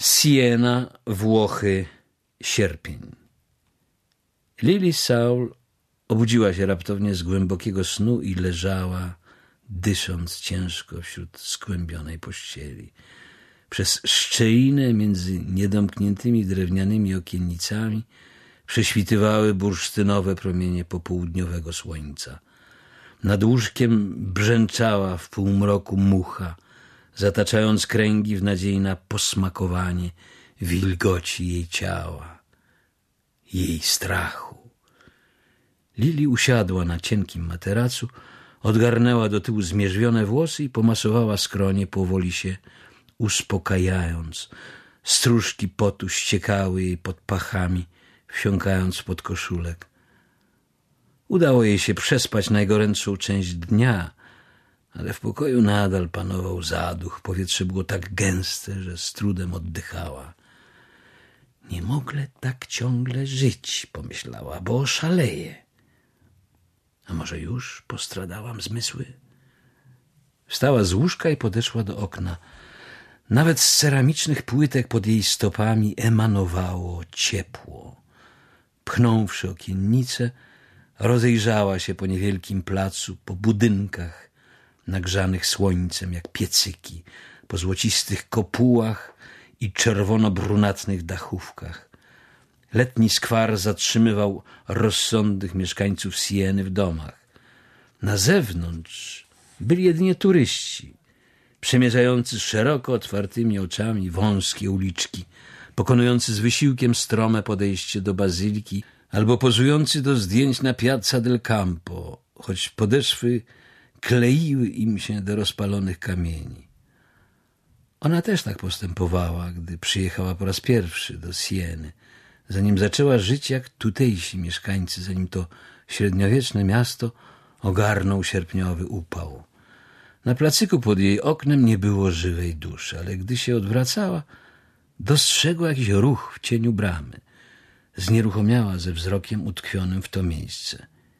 Siena, Włochy, sierpień. Lili Saul obudziła się raptownie z głębokiego snu i leżała, dysząc ciężko wśród skłębionej pościeli. Przez szczelinę między niedomkniętymi drewnianymi okiennicami prześwitywały bursztynowe promienie popołudniowego słońca. Nad łóżkiem brzęczała w półmroku mucha, zataczając kręgi w nadziei na posmakowanie wilgoci jej ciała, jej strachu. Lili usiadła na cienkim materacu, odgarnęła do tyłu zmierzwione włosy i pomasowała skronie, powoli się uspokajając. Stróżki potu ściekały jej pod pachami, wsiąkając pod koszulek. Udało jej się przespać najgorętszą część dnia, ale w pokoju nadal panował zaduch. Powietrze było tak gęste, że z trudem oddychała. Nie mogę tak ciągle żyć, pomyślała, bo oszaleję. A może już postradałam zmysły? Wstała z łóżka i podeszła do okna. Nawet z ceramicznych płytek pod jej stopami emanowało ciepło. Pchnąwszy okiennicę, rozejrzała się po niewielkim placu, po budynkach nagrzanych słońcem jak piecyki, po złocistych kopułach i czerwono-brunatnych dachówkach. Letni skwar zatrzymywał rozsądnych mieszkańców Sieny w domach. Na zewnątrz byli jedynie turyści, przemierzający szeroko otwartymi oczami wąskie uliczki, pokonujący z wysiłkiem strome podejście do bazyliki albo pozujący do zdjęć na Piazza del Campo, choć podeszwy kleiły im się do rozpalonych kamieni. Ona też tak postępowała, gdy przyjechała po raz pierwszy do Sieny, zanim zaczęła żyć jak tutejsi mieszkańcy, zanim to średniowieczne miasto ogarnął sierpniowy upał. Na placyku pod jej oknem nie było żywej duszy, ale gdy się odwracała, dostrzegła jakiś ruch w cieniu bramy. Znieruchomiała ze wzrokiem utkwionym w to miejsce.